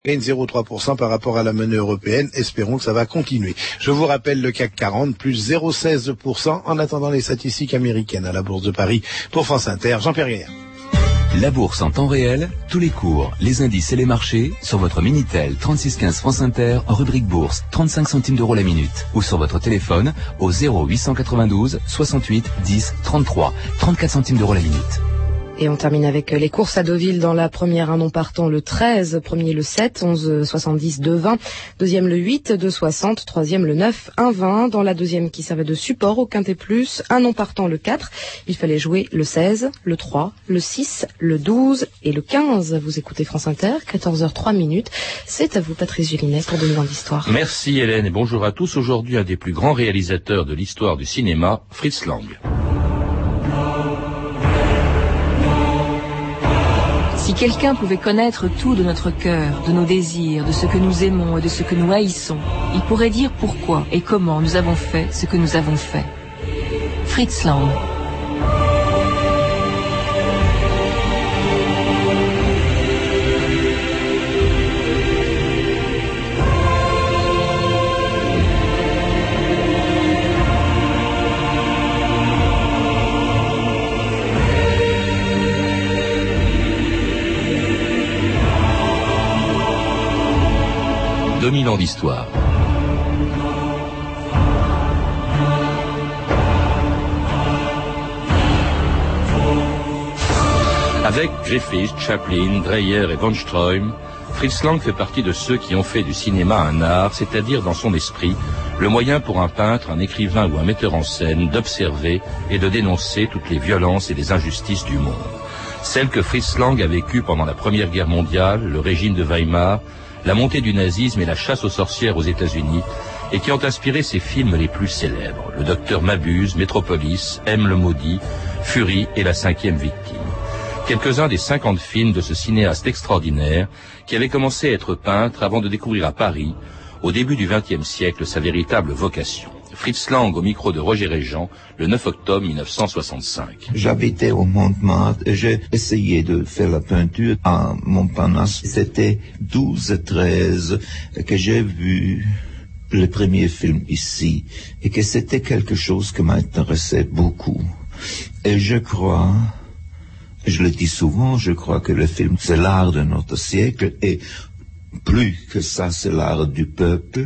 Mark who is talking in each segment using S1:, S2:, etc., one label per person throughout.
S1: gagne 0,3% par rapport à la monnaie européenne. Espérons que ça va continuer. Je vous rappelle le CAC 40, plus 0,16% en attendant les statistiques américaines à la Bourse de Paris. Pour France Inter, Jean-Pierre Gaillard.
S2: La bourse en temps réel, tous les cours, les indices et les marchés sur votre Minitel 3615 France Inter, rubrique bourse, 35 centimes d'euros la minute, ou sur votre téléphone au 0892 68 10 33, 34 centimes d'euros la minute.
S3: Et on termine avec les courses à Deauville. Dans la première, un nom partant le 13, premier le 7, 11,70, 2,20, deuxième le 8, 2,60, troisième le 9, 1,20. Dans la deuxième qui servait de support au Quintet Plus, un nom partant le 4, il fallait jouer le 16, le 3, le 6, le 12 et le 15. Vous écoutez France Inter, 14h03. C'est à vous Patrice Gélinet pour 2000 ans d'histoire.
S4: Merci Hélène et bonjour à tous. Aujourd'hui, un des plus grands réalisateurs de l'histoire du cinéma, Fritz Lang.
S5: Si quelqu'un pouvait connaître tout de notre cœur, de nos désirs, de ce que nous aimons et de ce que nous haïssons, il pourrait dire pourquoi et comment nous avons fait ce que nous avons fait. Fritz Lang.
S4: Ans d'histoire. Avec Griffith, Chaplin, Dreyer et von Stroheim, Fritz Lang fait partie de ceux qui ont fait du cinéma un art, c'est-à-dire dans son esprit, le moyen pour un peintre, un écrivain ou un metteur en scène d'observer et de dénoncer toutes les violences et les injustices du monde. Celles que Fritz Lang a vécues pendant la Première Guerre mondiale, le régime de Weimar, la montée du nazisme et la chasse aux sorcières aux États-Unis, et qui ont inspiré ses films les plus célèbres. Le Docteur Mabuse, Métropolis, M le Maudit, Fury et La Cinquième Victime. Quelques-uns des 50 films de ce cinéaste extraordinaire qui avait commencé à être peintre avant de découvrir à Paris, au début du XXe siècle, sa véritable vocation. Fritz Lang au micro de Roger Régent, le 9 octobre 1965.
S6: J'habitais au Montmartre et j'ai essayé de faire la peinture à Montparnasse. C'était 12-13 que j'ai vu le premier film ici et que c'était quelque chose qui m'intéressait beaucoup. Et je crois, je le dis souvent, je crois que le film c'est l'art de notre siècle et plus que ça c'est l'art du peuple.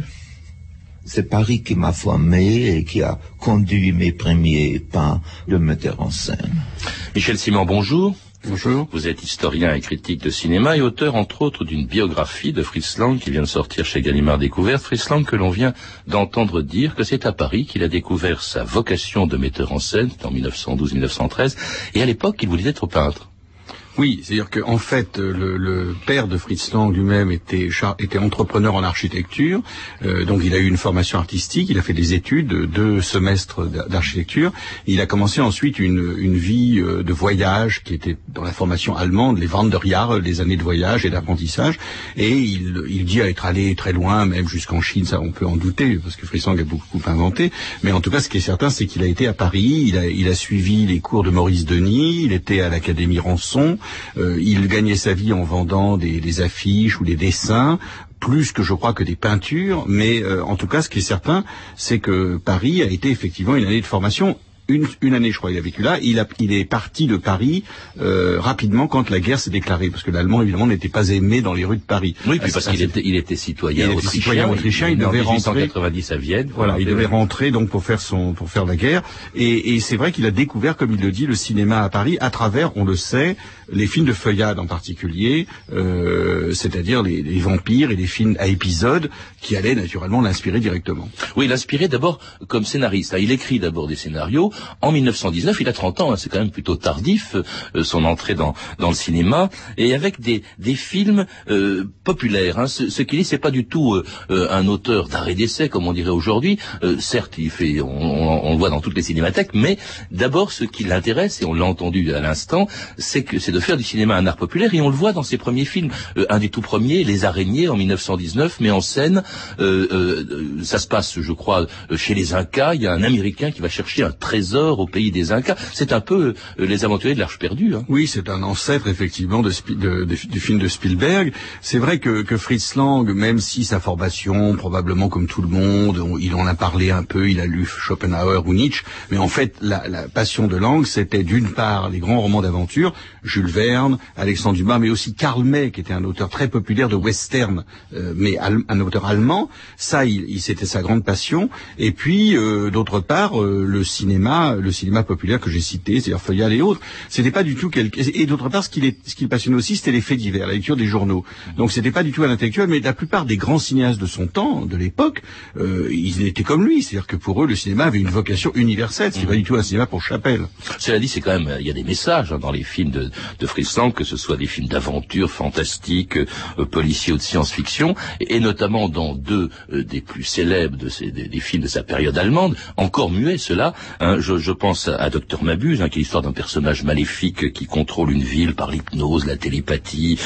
S6: C'est Paris qui m'a formé et qui a conduit mes premiers pas de metteur en scène.
S4: Michel Simon, bonjour.
S7: Bonjour.
S4: Vous êtes historien et critique de cinéma et auteur, entre autres, d'une biographie de Fritz Lang qui vient de sortir chez Gallimard Découverte. Fritz Lang que l'on vient d'entendre dire que c'est à Paris qu'il a découvert sa vocation de metteur en scène, en 1912-1913, et à l'époque, il voulait être peintre.
S7: Oui, c'est-à-dire que en fait, le père de Fritz Lang lui-même était entrepreneur en architecture, donc il a eu une formation artistique, il a fait des études, 2 semestres d'architecture. Il a commencé ensuite une vie de voyage qui était dans la formation allemande, les Wanderjahre, les années de voyage et d'apprentissage, et il dit être allé très loin, même jusqu'en Chine, ça on peut en douter, parce que Fritz Lang a beaucoup inventé, mais en tout cas ce qui est certain, c'est qu'il a été à Paris, il a suivi les cours de Maurice Denis, il était à l'Académie Ranson. Il gagnait sa vie en vendant des affiches ou des dessins, plus que je crois que des peintures, mais en tout cas ce qui est certain, c'est que Paris a été effectivement une année de formation. Une année, je crois, il a vécu là. Il est parti de Paris rapidement quand la guerre s'est déclarée, parce que l'allemand évidemment n'était pas aimé dans les rues de Paris.
S4: Oui, puis parce qu'il était citoyen autrichien.
S7: Il devait rentrer en
S4: 1890 à Vienne.
S7: Voilà, il devait rentrer donc pour faire la guerre. Et c'est vrai qu'il a découvert, comme il le dit, le cinéma à Paris à travers, on le sait, les films de feuillade en particulier, c'est-à-dire les vampires et les films à épisodes qui allaient naturellement l'inspirer directement.
S4: Oui, l'inspirer d'abord comme scénariste. Il écrit d'abord des scénarios. En 1919, il a 30 ans, c'est quand même plutôt tardif, son entrée dans le cinéma, et avec des films populaires. Ce qu'il dit, c'est pas du tout un auteur d'arrêt d'essai, comme on dirait aujourd'hui. Certes, on le voit dans toutes les cinémathèques, mais d'abord, ce qui l'intéresse, et on l'a entendu à l'instant, c'est de faire du cinéma un art populaire, et on le voit dans ses premiers films. Un des tout premiers, Les Araignées, en 1919, met en scène, ça se passe, je crois, chez les Incas. Il y a un Américain qui va chercher un trésor trésor au pays des Incas. C'est un peu les aventuriers de l'Arche perdue. Hein.
S7: Oui, c'est un ancêtre effectivement du film de Spielberg. C'est vrai que Fritz Lang, même si sa formation, probablement comme tout le monde, il en a parlé un peu, il a lu Schopenhauer ou Nietzsche, mais en fait la passion de Lang, c'était d'une part les grands romans d'aventure, Jules Verne, Alexandre Dumas, mais aussi Karl May, qui était un auteur très populaire de western, mais un auteur allemand. Ça, c'était sa grande passion. Et puis d'autre part le cinéma populaire que j'ai cité, c'est-à-dire Feuillade et autres. C'était pas du tout et d'autre part ce qui le passionnait aussi, c'était les faits divers, la lecture des journaux. Donc c'était pas du tout un intellectuel, mais la plupart des grands cinéastes de son temps, de l'époque, ils étaient comme lui, c'est-à-dire que pour eux le cinéma avait une vocation universelle. C'est pas du tout un cinéma pour Chapelle.
S4: Cela dit, c'est quand même, il y a des messages dans les films de Fritz Lang, que ce soit des films d'aventure, fantastiques, policiers ou de science-fiction, et notamment dans deux des plus célèbres des films de sa période allemande, encore muets ceux-là. Hein, je pense à Docteur Mabuse, qui est l'histoire d'un personnage maléfique qui contrôle une ville par l'hypnose, la télépathie,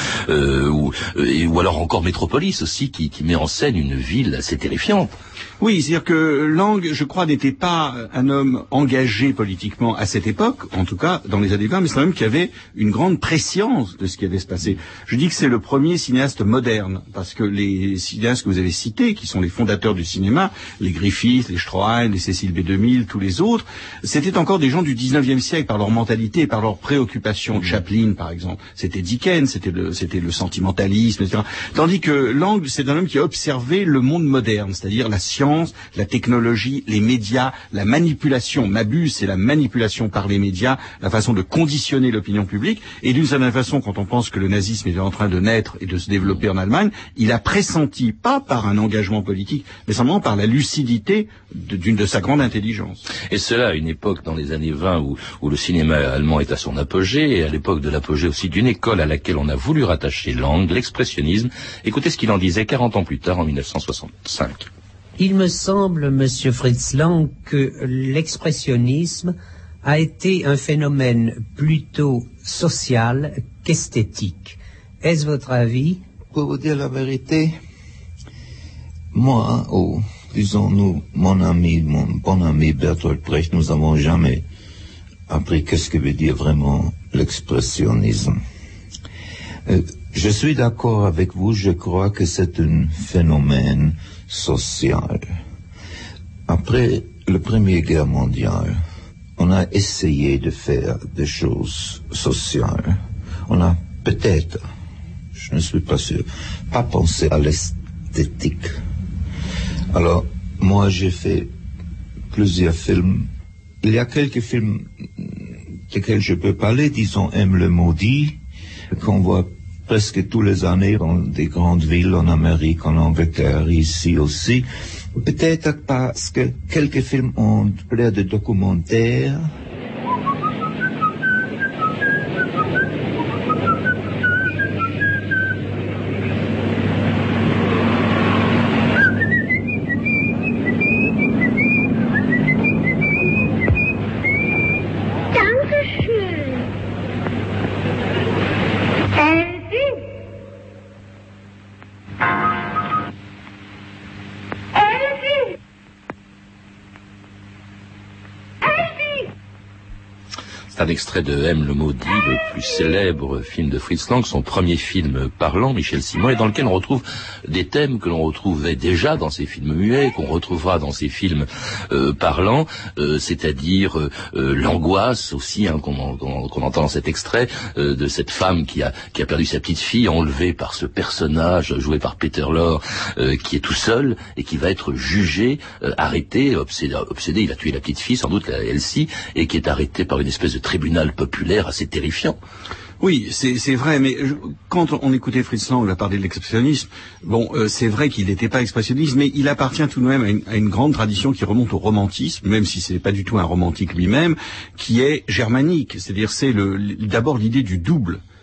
S4: ou alors encore Métropolis aussi, qui met en scène une ville assez terrifiante.
S7: Oui, c'est-à-dire que Lang, je crois, n'était pas un homme engagé politiquement à cette époque, en tout cas dans les années 20, mais c'est un homme qui avait une grande prescience de ce qui allait se passer. Je dis que c'est le premier cinéaste moderne, parce que les cinéastes que vous avez cités, qui sont les fondateurs du cinéma, les Griffith, les Stroheim, les Cécile B2000, tous les autres, c'était encore des gens du 19e siècle par leur mentalité et par leurs préoccupations. Chaplin, par exemple, c'était Dickens, c'était le sentimentalisme, etc. Tandis que Lang, c'est un homme qui a observé le monde moderne, c'est-à-dire la science, la technologie, les médias, la manipulation. Mabuse, c'est la manipulation par les médias, la façon de conditionner l'opinion publique. Et d'une certaine façon, quand on pense que le nazisme est en train de naître et de se développer en Allemagne, il a pressenti, pas par un engagement politique, mais simplement par la lucidité de sa grande intelligence.
S4: Et cela à une époque dans les années 20 où le cinéma allemand est à son apogée, et à l'époque de l'apogée aussi d'une école à laquelle on a voulu rattacher Lang, l'expressionnisme. Écoutez ce qu'il en disait 40 ans plus tard, en 1965.
S8: Il me semble, Monsieur Fritz Lang, que l'expressionnisme a été un phénomène plutôt social qu'esthétique. Est-ce votre avis?
S6: Pour vous dire la vérité, moi, disons-nous, mon bon ami Bertolt Brecht, nous n'avons jamais appris qu'est-ce que veut dire vraiment l'expressionnisme. Je suis d'accord avec vous, je crois que c'est un phénomène social. Après la Première Guerre mondiale, on a essayé de faire des choses sociales. On a peut-être, je ne suis pas sûr, pas pensé à l'esthétique. Alors, moi j'ai fait plusieurs films. Il y a quelques films desquels je peux parler, disons M. le Maudit, qu'on voit presque tous les années dans des grandes villes en Amérique, en Angleterre, ici aussi. Peut-être parce que quelques films ont l'air de documentaires.
S4: Un extrait de M. le Maudit, le plus célèbre film de Fritz Lang, son premier film parlant, Michel Simon, et dans lequel on retrouve des thèmes que l'on retrouvait déjà dans ses films muets, qu'on retrouvera dans ses films parlants, c'est-à-dire l'angoisse aussi, qu'on entend dans cet extrait, de cette femme qui a perdu sa petite fille, enlevée par ce personnage joué par Peter Lorre, qui est tout seul et qui va être jugé, arrêté, obsédé, il a tué la petite fille, sans doute Elsie, et qui est arrêté par une espèce de tribunal populaire assez terrifiant.
S7: Oui, c'est vrai, mais quand on écoutait Fritz Lang, on a parlé de l'expressionnisme, c'est vrai qu'il n'était pas expressionniste, mais il appartient tout de même à une grande tradition qui remonte au romantisme, même si ce n'est pas du tout un romantique lui-même, qui est germanique, c'est-à-dire c'est d'abord l'idée du double.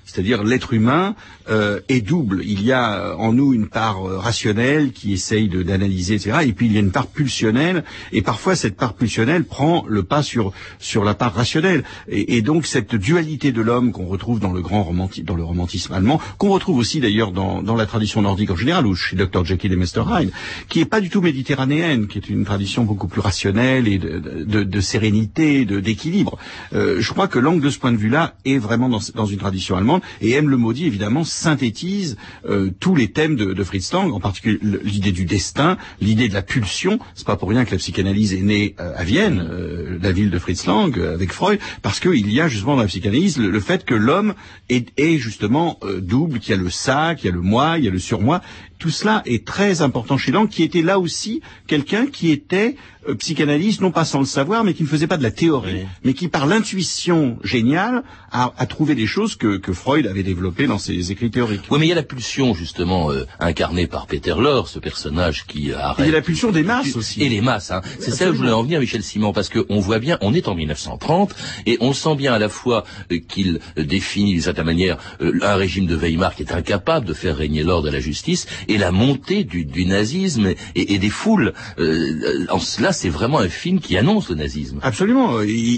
S7: C'est-à-dire l'être humain est double. Il y a en nous une part rationnelle qui essaye d'analyser, etc. Et puis il y a une part pulsionnelle. Et parfois cette part pulsionnelle prend le pas sur la part rationnelle. Et donc cette dualité de l'homme qu'on retrouve dans le romantisme allemand, qu'on retrouve aussi d'ailleurs dans la tradition nordique en général, ou chez Dr. Jekyll et Mr. Hyde, qui est pas du tout méditerranéenne, qui est une tradition beaucoup plus rationnelle et de sérénité, d'équilibre. Je crois que Lang, de ce point de vue-là, est vraiment dans une tradition allemande, et M. le Maudit, évidemment, synthétise tous les thèmes de Fritz Lang, en particulier l'idée du destin, l'idée de la pulsion. C'est pas pour rien que la psychanalyse est née à Vienne, la ville de Fritz Lang, avec Freud, parce qu'il y a justement dans la psychanalyse le fait que l'homme est justement double, qu'il y a le ça, qu'il y a le moi, il y a le surmoi. Tout cela est très important chez Lang, qui était là aussi quelqu'un qui était psychanalyste, non pas sans le savoir, mais qui ne faisait pas de la théorie, mais qui par l'intuition géniale a trouvé des choses que Freud avait développées dans ses écrits théoriques.
S4: Oui, mais il y a la pulsion justement incarnée par Peter Lorre, ce personnage qui arrête.
S7: Il y a la pulsion des masses aussi.
S4: Et les masses, hein. C'est ça où je voulais en venir, Michel Simon, parce que on voit bien, on est en 1930 et on sent bien à la fois qu'il définit d'une certaine manière un régime de Weimar qui est incapable de faire régner l'ordre et la justice, et la montée du nazisme et des foules. En cela, c'est vraiment un film qui annonce le nazisme.
S7: Absolument.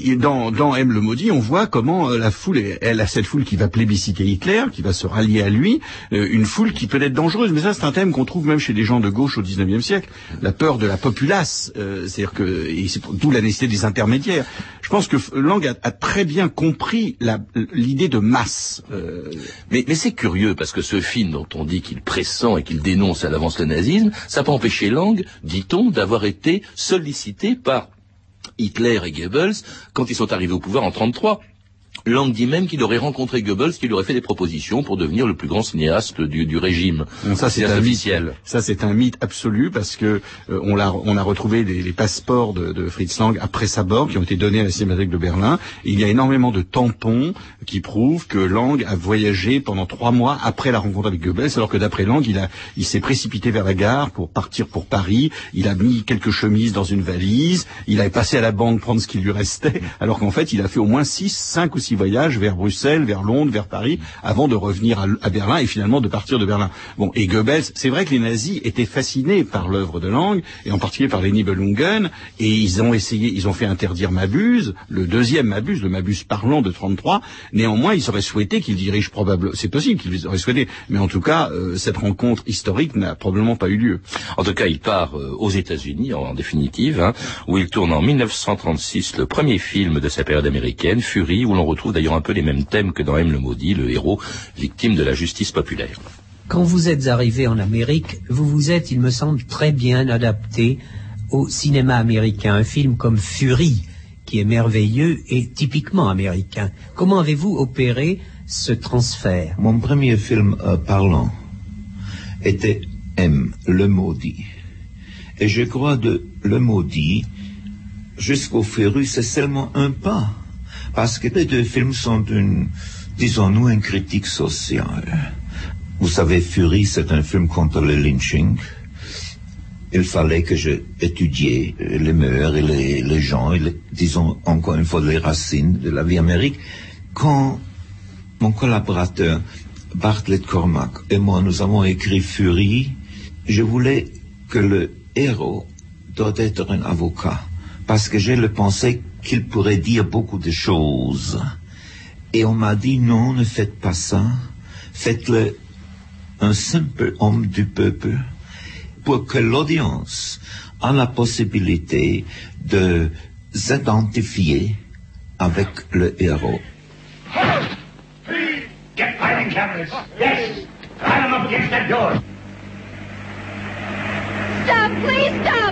S7: Dans M. le Maudit, on voit comment la foule, elle a cette foule qui va plébisciter Hitler, qui va se rallier à lui, une foule qui peut être dangereuse. Mais ça, c'est un thème qu'on trouve même chez des gens de gauche au XIXe siècle. La peur de la populace, c'est-à-dire que c'est d'où la nécessité des intermédiaires. Je pense que Lang a très bien compris l'idée de masse.
S4: Mais c'est curieux parce que ce film dont on dit qu'il pressent et qu'il dénonce à l'avance le nazisme, ça n'a pas empêché Lang, dit-on, d'avoir été sollicité par Hitler et Goebbels quand ils sont arrivés au pouvoir en 1933. Lang dit même qu'il aurait rencontré Goebbels, qu'il aurait fait des propositions pour devenir le plus grand cinéaste du régime.
S7: Bon, ça c'est officiel. Ça c'est un mythe absolu parce que on a retrouvé les passeports de Fritz Lang après sa mort qui ont été donnés à la Cinémathèque de Berlin. Et il y a énormément de tampons qui prouvent que Lang a voyagé pendant 3 mois après la rencontre avec Goebbels, alors que d'après Lang, il s'est précipité vers la gare pour partir pour Paris. Il a mis quelques chemises dans une valise. Il avait passé à la banque prendre ce qui lui restait, alors qu'en fait il a fait au moins 5 ou 6 voyages vers Bruxelles, vers Londres, vers Paris, avant de revenir à Berlin et finalement de partir de Berlin. Bon, et Goebbels, c'est vrai que les nazis étaient fascinés par l'œuvre de Lang, et en particulier par les Nibelungen, et ils ont fait interdire Mabuse, le deuxième Mabuse, le Mabuse parlant de 1933. Néanmoins, ils auraient souhaité qu'il dirige probablement, c'est possible qu'ils auraient souhaité, mais en tout cas, cette rencontre historique n'a probablement pas eu lieu.
S4: En tout cas, il part aux États-Unis, en définitive, où il tourne en 1936 le premier film de sa période américaine, Fury, où l'on retrouve d'ailleurs un peu les mêmes thèmes que dans M. le Maudit, le héros victime de la justice populaire.
S8: Quand vous êtes arrivé en Amérique, vous vous êtes, il me semble, très bien adapté au cinéma américain. Un film comme Fury, qui est merveilleux et typiquement américain. Comment avez-vous opéré ce transfert?
S6: Mon premier film parlant était M. le Maudit. Et je crois de Le Maudit jusqu'au Fury, c'est seulement un pas. Parce que les deux films sont disons-nous, une critique sociale. Vous savez, Fury, c'est un film contre le lynching. Il fallait que je étudie les mœurs et les gens, et disons encore une fois les racines de la vie américaine. Quand mon collaborateur Bartlett Cormack et moi, nous avons écrit Fury, je voulais que le héros doit être un avocat. Parce que j'ai le pensée qu'il pourrait dire beaucoup de choses. Et on m'a dit, non, ne faites pas ça. Faites-le un simple homme du peuple pour que l'audience a la possibilité de s'identifier avec le héros.
S9: Get fighting cameras. Yes. Line them up against that door.
S10: Stop, please stop.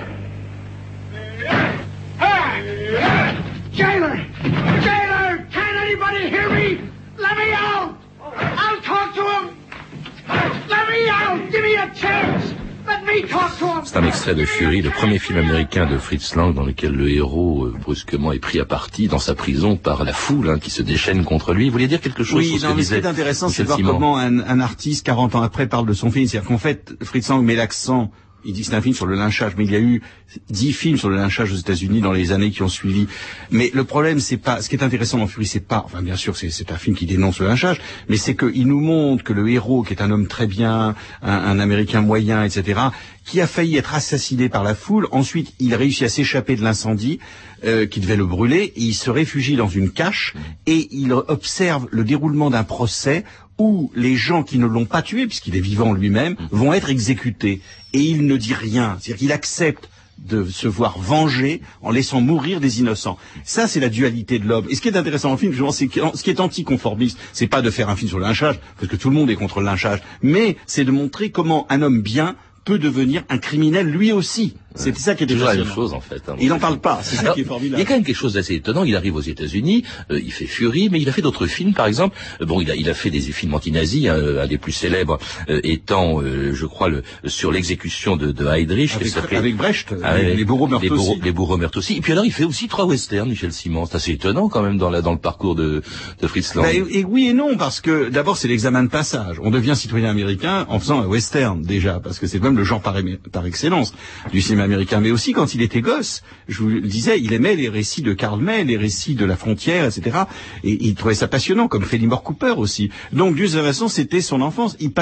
S9: Jailer! Jailer! Can anybody hear me? Let me out! I'll talk to him! Let me out! Give me a chance! Let me talk to him!
S4: C'est un extrait de Fury, le premier film américain de Fritz Lang, dans lequel le héros brusquement est pris à partie dans sa prison par la foule qui se déchaîne contre lui. Vous voulez dire quelque chose sur ce que
S7: mais
S4: disait
S7: ce qui est intéressant, c'est de voir
S4: Simon.
S7: comment un artiste 40 ans après parle de son film. C'est-à-dire qu'en fait, Fritz Lang met l'accent il dit que c'est un film sur le lynchage, mais il y a eu 10 films sur le lynchage aux États-Unis dans les années qui ont suivi. Mais le problème, c'est pas, ce qui est intéressant dans Fury, c'est pas, enfin bien sûr, c'est un film qui dénonce le lynchage, mais c'est qu'il nous montre que le héros, qui est un homme très bien, un Américain moyen, etc., qui a failli être assassiné par la foule, ensuite il réussit à s'échapper de l'incendie qui devait le brûler, et il se réfugie dans une cache, et il observe le déroulement d'un procès où les gens qui ne l'ont pas tué, puisqu'il est vivant lui-même, vont être exécutés. Et il ne dit rien, c'est-à-dire qu'il accepte de se voir venger en laissant mourir des innocents. Ça, c'est la dualité de l'homme. Et ce qui est intéressant dans le film, c'est que ce qui est anticonformiste, c'est pas de faire un film sur le lynchage, parce que tout le monde est contre le lynchage, mais c'est de montrer comment un homme bien peut devenir un criminel lui aussi. C'était ça qui était
S4: toujours la
S7: passionnant.
S4: même chose en fait. Hein,
S7: il n'en parle pas, c'est ça qui est formidable.
S4: Il y a quand même quelque chose d'assez étonnant. Il arrive aux États-Unis, il fait Fury, mais il a fait d'autres films. Par exemple, il a fait des films anti-nazis, un des plus célèbres étant, je crois, sur l'exécution de Heydrich,
S7: avec Brecht, les bourreaux meurent aussi.
S4: Les bourreaux meurent aussi. Et puis alors, il fait aussi 3 westerns, Michel Simon. C'est assez étonnant quand même dans le parcours de Fritz Lang.
S7: Et oui et non, parce que d'abord c'est l'examen de passage. On devient citoyen américain en faisant un western déjà, parce que c'est même le genre par excellence du cinéma américain. Mais aussi quand il était gosse, je vous le disais, il aimait les récits de Karl May, les récits de la frontière, etc. Et il trouvait ça passionnant, comme Fenimore Cooper aussi. Donc d'une certaine façon, c'était son enfance. Il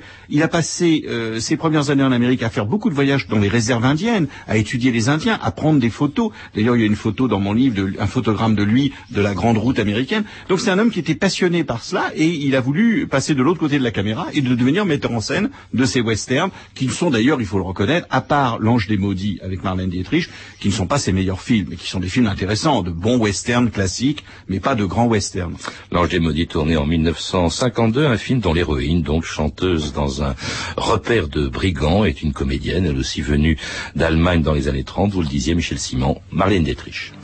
S7: a passé ses premières années en Amérique à faire beaucoup de voyages dans les réserves indiennes, à étudier les Indiens, à prendre des photos. D'ailleurs, il y a une photo dans mon livre, un photogramme de lui de la grande route américaine. Donc c'est un homme qui était passionné par cela, et il a voulu passer de l'autre côté de la caméra et de devenir metteur en scène de ces westerns, qui sont d'ailleurs, il faut le reconnaître, à part L'Ange des Maudits avec Marlène Dietrich, qui ne sont pas ses meilleurs films, mais qui sont des films intéressants, de bons westerns classiques, mais pas de grands westerns.
S4: L'Ange des Maudits, tourné en 1952, un film dont l'héroïne, donc chanteuse dans un repère de brigands, est une comédienne, elle aussi venue d'Allemagne dans les années 30, vous le disiez Michel Simon, Marlène Dietrich.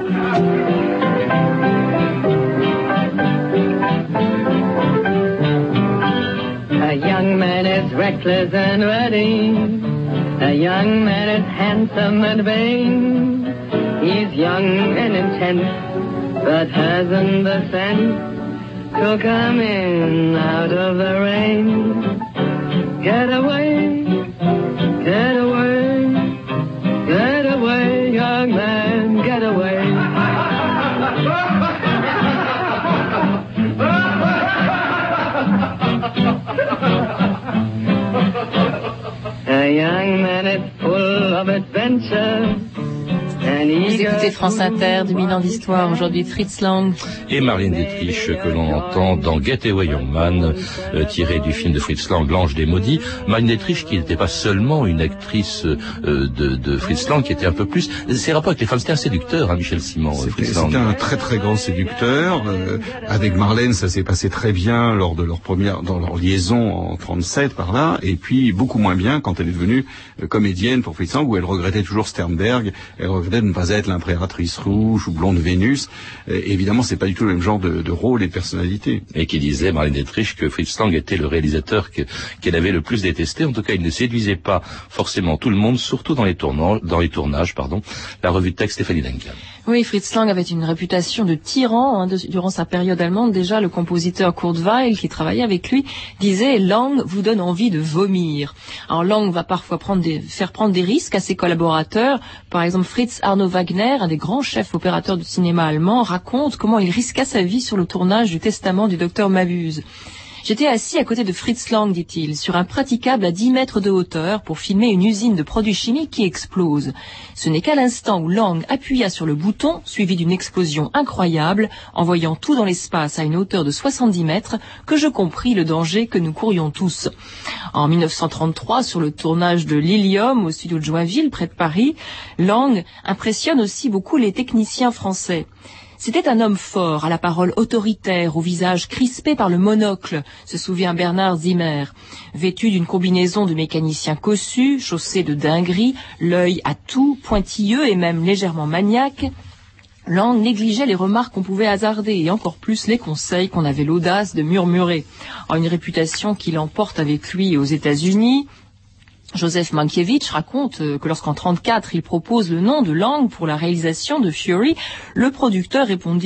S11: A young man is reckless and ready. A young man is handsome and vain. He's young and intense, but hasn't the sense to come in out of the rain. Get away, get away, get away, young man, get away. A young man is full of adventure.
S5: Vous écoutez France Inter, 2000 ans d'histoire, aujourd'hui Fritz Lang.
S4: Et Marlène Dietrich, que l'on entend dans Get Away Young Man, tiré du film de Fritz Lang, L'Ange des Maudits. Marlène Dietrich qui n'était pas seulement une actrice de Fritz Lang, qui était un peu plus... Ses rapports avec les femmes, c'était un séducteur, hein, Michel Simon.
S7: C'était un très très grand séducteur. Avec Marlène, ça s'est passé très bien lors de dans leur liaison en 37 par là, et puis beaucoup moins bien quand elle est devenue comédienne pour Fritz Lang, où elle regrettait toujours Sternberg, elle regrettait de ne pas être l'impératrice rouge ou blonde Vénus. Évidemment, c'est pas du tout le même genre de rôle et de personnalité.
S4: Et qui disait, Marlène Dietrich, que Fritz Lang était le réalisateur qu'elle avait le plus détesté. En tout cas, il ne séduisait pas forcément tout le monde, surtout dans les tournages. La revue de texte Stéphanie Duncan.
S5: Oui, Fritz Lang avait une réputation de tyran durant sa période allemande. Déjà, le compositeur Kurt Weill, qui travaillait avec lui, disait « Lang vous donne envie de vomir ». Alors Lang va parfois faire prendre des risques à ses collaborateurs. Par exemple, Fritz Arno Wagner, un des grands chefs opérateurs du cinéma allemand, raconte comment il risqua sa vie sur le tournage du Testament du docteur Mabuse. J'étais assis à côté de Fritz Lang, dit-il, sur un praticable à 10 mètres de hauteur pour filmer une usine de produits chimiques qui explose. Ce n'est qu'à l'instant où Lang appuya sur le bouton, suivi d'une explosion incroyable, envoyant tout dans l'espace à une hauteur de 70 mètres, que je compris le danger que nous courions tous. En 1933, sur le tournage de Lilium, au studio de Joinville, près de Paris, Lang impressionne aussi beaucoup les techniciens français. C'était un homme fort, à la parole autoritaire, au visage crispé par le monocle, se souvient Bernard Zimmer. Vêtu d'une combinaison de mécanicien cossu, chaussé de dinguerie, l'œil à tout, pointilleux et même légèrement maniaque, Lang négligeait les remarques qu'on pouvait hasarder et encore plus les conseils qu'on avait l'audace de murmurer. En une réputation qui l'emporte avec lui aux États-Unis, Joseph Mankiewicz raconte que lorsqu'en 1934 il propose le nom de Lang pour la réalisation de Fury, le producteur répondit «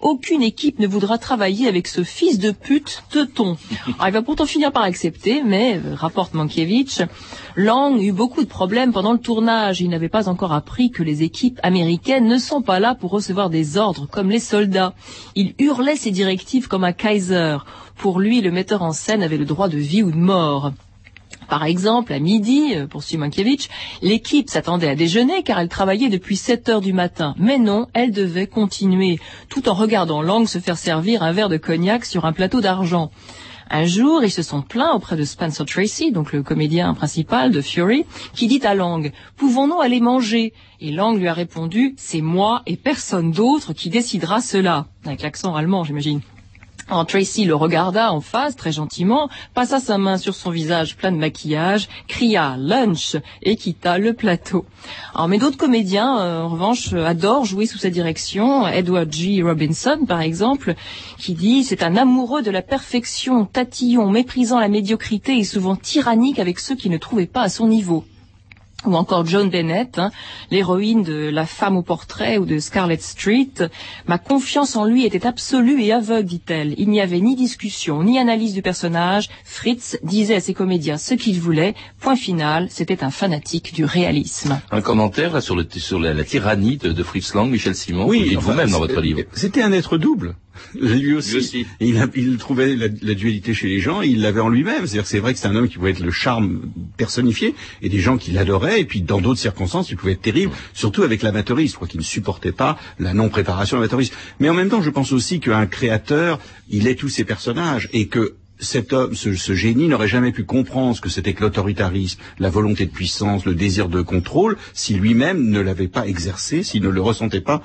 S5: aucune équipe ne voudra travailler avec ce fils de pute teuton. Alors, il va pourtant finir par accepter, mais, rapporte Mankiewicz, Lang eut beaucoup de problèmes pendant le tournage. Il n'avait pas encore appris que les équipes américaines ne sont pas là pour recevoir des ordres comme les soldats. Il hurlait ses directives comme un Kaiser. Pour lui, le metteur en scène avait le droit de vie ou de mort. Par exemple, à midi, poursuit Mankiewicz, l'équipe s'attendait à déjeuner car elle travaillait depuis 7 heures du matin. Mais non, elle devait continuer, tout en regardant Lang se faire servir un verre de cognac sur un plateau d'argent. Un jour, ils se sont plaints auprès de Spencer Tracy, donc le comédien principal de Fury, qui dit à Lang « Pouvons-nous aller manger ?» Et Lang lui a répondu « C'est moi et personne d'autre qui décidera cela », avec l'accent allemand, j'imagine. Alors Tracy le regarda en face, très gentiment, passa sa main sur son visage plein de maquillage, cria « Lunch !» et quitta le plateau. Alors, mais d'autres comédiens, en revanche, adorent jouer sous sa direction. Edward G. Robinson, par exemple, qui dit « C'est un amoureux de la perfection, tatillon, méprisant la médiocrité et souvent tyrannique avec ceux qui ne trouvaient pas à son niveau. » Ou encore Joan Bennett, l'héroïne de La femme au portrait ou de Scarlet Street. « Ma confiance en lui était absolue et aveugle, dit-elle. Il n'y avait ni discussion, ni analyse du personnage. Fritz disait à ses comédiens ce qu'il voulait. Point final, c'était un fanatique du réalisme. »
S4: Un commentaire là, sur la tyrannie de Fritz Lang, Michel Simon, oui, vous dites vous-même dans votre livre.
S7: C'était un être double. Lui aussi. Il trouvait la dualité chez les gens, et il l'avait en lui-même. C'est vrai que c'est un homme qui pouvait être le charme personnifié, et des gens qui l'adoraient, et puis dans d'autres circonstances, il pouvait être terrible, surtout avec l'amateurisme. Je crois qu'il ne supportait pas la non-préparation à l'amateurisme. Mais en même temps, je pense aussi qu'un créateur, il est tous ses personnages, et que cet homme, ce génie n'aurait jamais pu comprendre ce que c'était que l'autoritarisme, la volonté de puissance, le désir de contrôle, si lui-même ne l'avait pas exercé, s'il ne le ressentait pas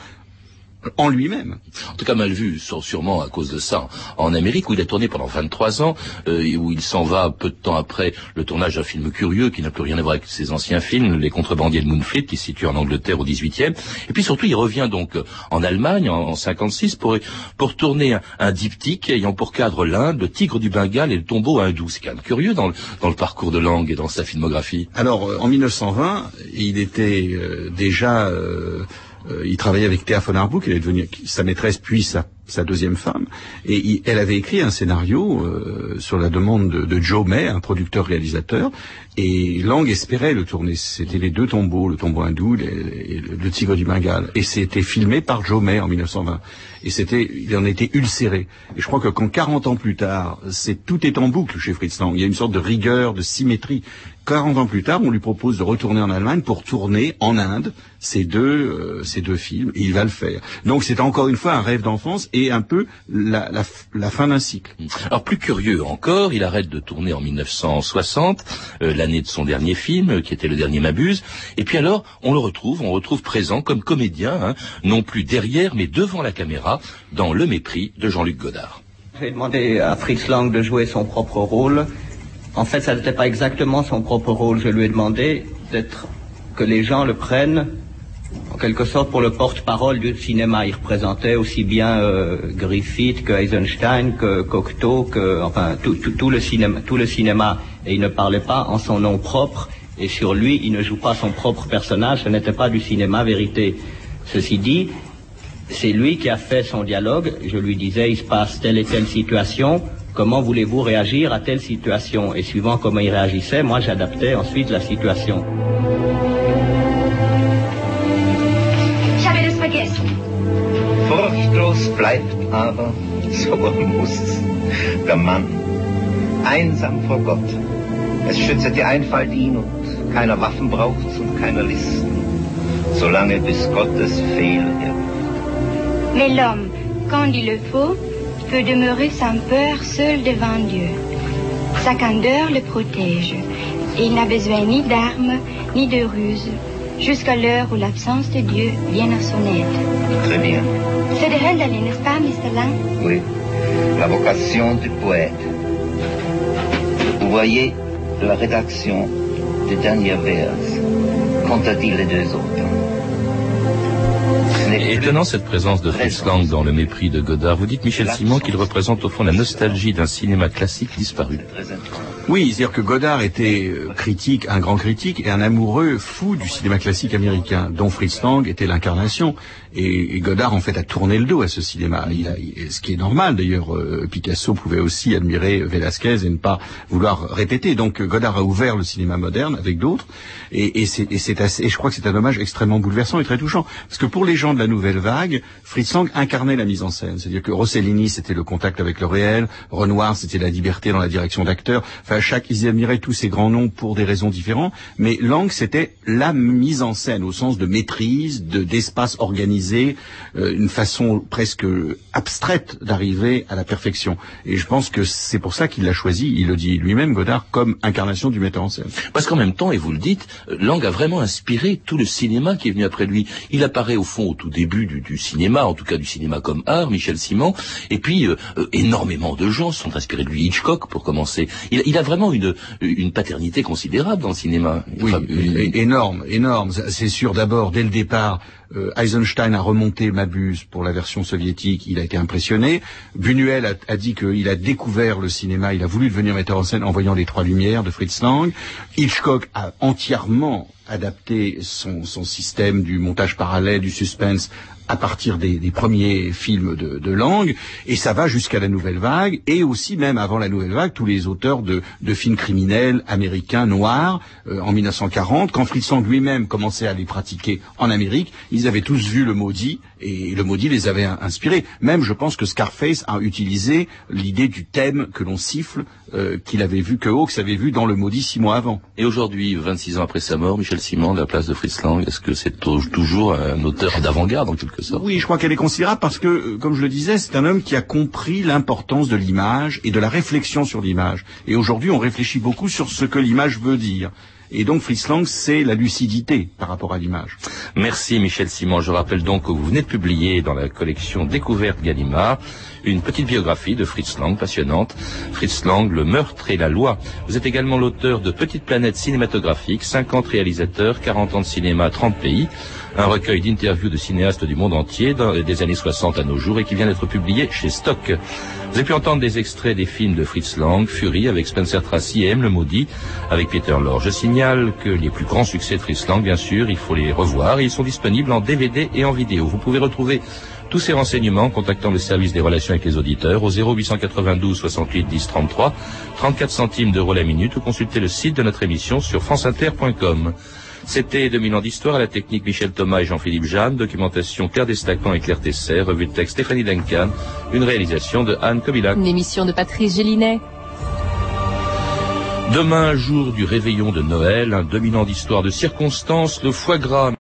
S7: en lui-même.
S4: En tout cas mal vu, sûrement à cause de ça. En Amérique, où il a tourné pendant 23 ans, où il s'en va peu de temps après le tournage d'un film curieux qui n'a plus rien à voir avec ses anciens films, Les Contrebandiers de Moonfleet, qui se situe en Angleterre au 18e. Et puis surtout, il revient donc en Allemagne en 56 pour tourner un diptyque ayant pour cadre l'Inde, le Tigre du Bengale et le Tombeau hindou. C'est quand même curieux dans le parcours de Lang et dans sa filmographie.
S7: Alors, en 1920, il était déjà... il travaillait avec Thea von Harbou, qui est devenue sa maîtresse puis sa deuxième femme, et elle avait écrit un scénario sur la demande de Joe May, un producteur-réalisateur, et Lang espérait le tourner. C'était les deux tombeaux, le tombeau hindou et le Tigre du Bengale, et c'était filmé par Joe May en 1920. Et il en était ulcéré. Et je crois que quand 40 ans plus tard, tout est en boucle chez Fritz Lang, il y a une sorte de rigueur, de symétrie. 40 ans plus tard, on lui propose de retourner en Allemagne pour tourner en Inde ces deux films, et il va le faire. Donc c'est encore une fois un rêve d'enfance et un peu la fin d'un cycle.
S4: Alors plus curieux encore, il arrête de tourner en 1960, l'année de son dernier film, qui était Le Dernier m'abuse, et puis alors on le retrouve présent comme comédien, non plus derrière mais devant la caméra, dans Le Mépris de Jean-Luc Godard.
S12: J'ai demandé à Fritz Lang de jouer son propre rôle. En fait, ça n'était pas exactement son propre rôle. Je lui ai demandé que les gens le prennent, en quelque sorte, pour le porte-parole du cinéma. Il représentait aussi bien Griffith que Eisenstein, que Cocteau, tout le cinéma. Et il ne parlait pas en son nom propre. Et sur lui, il ne joue pas son propre personnage. Ce n'était pas du cinéma vérité. Ceci dit, c'est lui qui a fait son dialogue. Je lui disais, il se passe telle et telle situation. Comment voulez-vous réagir à telle situation? Et suivant comment il réagissait, moi j'adaptais ensuite la situation.
S10: J'avais le spaghetti.
S13: Furchtlos bleibt aber, so muss der Mann, einsam vor Gott. Es schütze die Einfalt ihn und keiner Waffen braucht's und keiner Listen, solange bis Gottes Fehl wird.
S10: Mais l'homme, quand il le faut, peut demeurer sans peur seul devant Dieu. Sa candeur le protège, et il n'a besoin ni d'armes, ni de ruses, jusqu'à l'heure où l'absence de Dieu vient à son aide.
S13: Très bien.
S10: C'est de Handel, n'est-ce pas, Mr. Lang?
S13: Oui, la vocation du poète. Vous voyez la rédaction des derniers vers. Qu'ont dit les deux autres?
S4: Étonnant cette présence de Fritz Lang dans Le Mépris de Godard. Vous dites, Michel Simon, qu'il représente au fond la nostalgie d'un cinéma classique disparu.
S7: Oui, c'est-à-dire que Godard était critique, un grand critique et un amoureux fou du cinéma classique américain, dont Fritz Lang était l'incarnation. Et Godard, en fait, a tourné le dos à ce cinéma. Ce qui est normal, d'ailleurs. Picasso pouvait aussi admirer Velázquez et ne pas vouloir répéter. Donc Godard a ouvert le cinéma moderne avec d'autres. Et je crois que c'est un hommage extrêmement bouleversant et très touchant. Parce que pour les gens de la nouvelle vague, Fritz Lang incarnait la mise en scène. C'est-à-dire que Rossellini, c'était le contact avec le réel. Renoir, c'était la liberté dans la direction d'acteur. Enfin, ils admiraient tous ces grands noms pour des raisons différentes. Mais Lang, c'était la mise en scène au sens de maîtrise, d'espace organisé, une façon presque abstraite d'arriver à la perfection. Et je pense que c'est pour ça qu'il l'a choisi, il le dit lui-même, Godard, comme incarnation du metteur en scène.
S4: Parce qu'en même temps, et vous le dites, Lang a vraiment inspiré tout le cinéma qui est venu après lui. Il apparaît au fond au tout début du cinéma, en tout cas du cinéma comme art, Michel Simon, et puis énormément de gens sont inspirés de lui. Hitchcock, pour commencer. Il a vraiment une paternité considérable dans le cinéma.
S7: Oui, énorme. C'est sûr, d'abord, dès le départ, Eisenstein a remonté Mabuse pour la version soviétique, il a été impressionné. Buñuel a dit qu'il a découvert le cinéma, il a voulu devenir metteur en scène en voyant Les Trois Lumières de Fritz Lang. Hitchcock a entièrement adapté son système du montage parallèle, du suspense, à partir des premiers films de Lang, et ça va jusqu'à la Nouvelle Vague, et aussi même avant la Nouvelle Vague, tous les auteurs de films criminels américains noirs, en 1940, quand Fritz Lang lui-même commençait à les pratiquer en Amérique, ils avaient tous vu Le Maudit, et Le Maudit les avait inspirés. Même, je pense que Scarface a utilisé l'idée du thème que l'on siffle, que Hawks avait vu dans Le Maudit 6 mois avant.
S4: Et aujourd'hui, 26 ans après sa mort, Michel Simon, de la place de Fritz Lang, est-ce que c'est toujours un auteur d'avant-garde en quelque sorte?
S7: Oui, je crois qu'elle est considérable parce que, comme je le disais, c'est un homme qui a compris l'importance de l'image et de la réflexion sur l'image. Et aujourd'hui, on réfléchit beaucoup sur ce que l'image veut dire. Et donc Fritz Lang, c'est la lucidité par rapport à l'image.
S4: Merci Michel Simon. Je rappelle donc que vous venez de publier dans la collection Découverte Gallimard une petite biographie de Fritz Lang passionnante. Fritz Lang, le meurtre et la loi. Vous êtes également l'auteur de Petite planète cinématographique, 50 réalisateurs, 40 ans de cinéma, 30 pays. Un recueil d'interviews de cinéastes du monde entier des années 60 à nos jours et qui vient d'être publié chez Stock. Vous avez pu entendre des extraits des films de Fritz Lang, Fury avec Spencer Tracy et M. Le Maudit avec Peter Lorre. Je signale que les plus grands succès de Fritz Lang, bien sûr, il faut les revoir et ils sont disponibles en DVD et en vidéo. Vous pouvez retrouver tous ces renseignements en contactant le service des relations avec les auditeurs au 0892 68 10 33, 34 centimes d'euros la minute ou consulter le site de notre émission sur franceinter.com. C'était 2000 ans d'histoire à la technique Michel Thomas et Jean-Philippe Jeanne, documentation Claire Destacan et Claire Tesser, revue de texte Stéphanie Duncan, une réalisation de Anne Kobilac.
S5: Une émission de Patrice Gélinet.
S4: Demain, jour du réveillon de Noël, un 2000 ans d'histoire de circonstances, le foie gras.